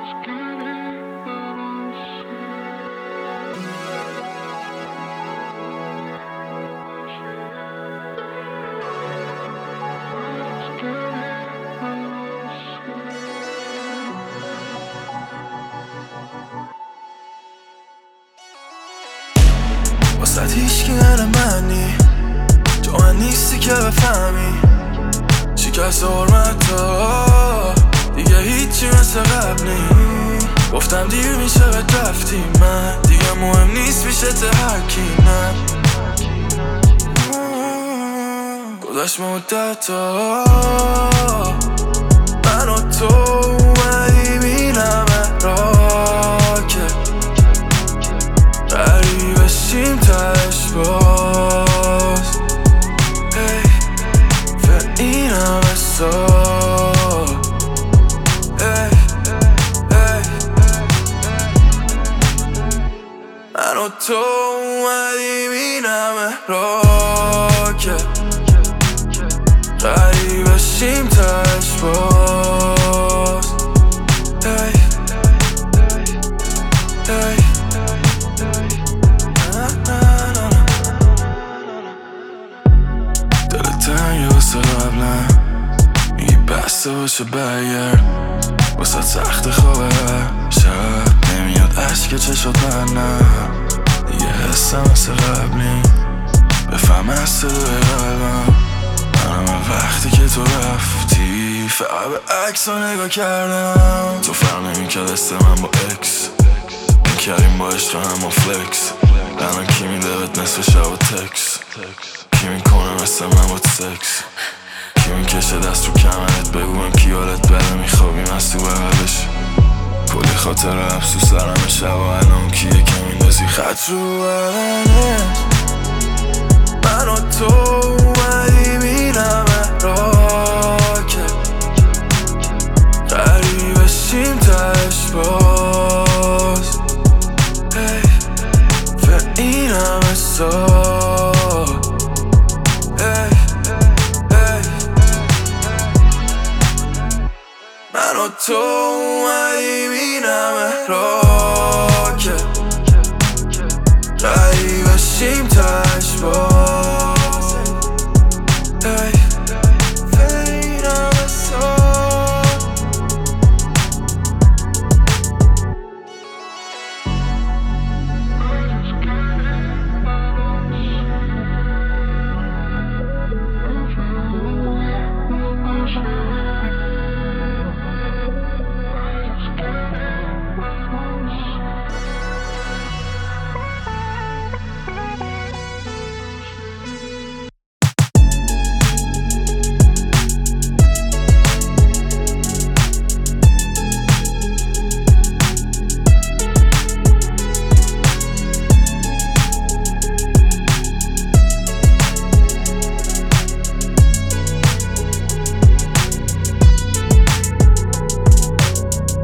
واسه هیچکی غیر منی، تو من نیستی که بفهمی شکست حرمتا دیگه هیچی مثل قبل نی. گفتم دیر میشه بهت رفتی، من دیگه مهم نیست میشه ته هرکی. نه گذشت مدتا من و تو اومدی بینمه را که قریب بشیم تش باز. به این همه سال من و تو اومدیم این همه را که قریب بشیم تش باز. دلت تنگه واسه قبلم، میگی بسته باشه برگرد، واسه سخت خوابه شب نمیاد عشق چشات منم دیگه حسم مثل قبلی. بفهم از صدای قلبم منم وقتی که تو رفتی فقط به عکس ها نگاه کردم. تو فرق نمیکرد است من با اکس میکردیم با عشق هم فلکس. الان کی میده بهت نصف شب و تکس، کی میکنه مثل من با سکس، کی میکشه دست رو کمرت بگویم کی حالت بده میخوابیم از تو بغلش. کلی خاطر افسوس سرم شب و الان کیه که میندازی خط رو بدنت. من و تو اومدیم این همه را که قریب بشیم تش باز. به این همه سال من و تو اومدیم این همه را که قریب بشیم تش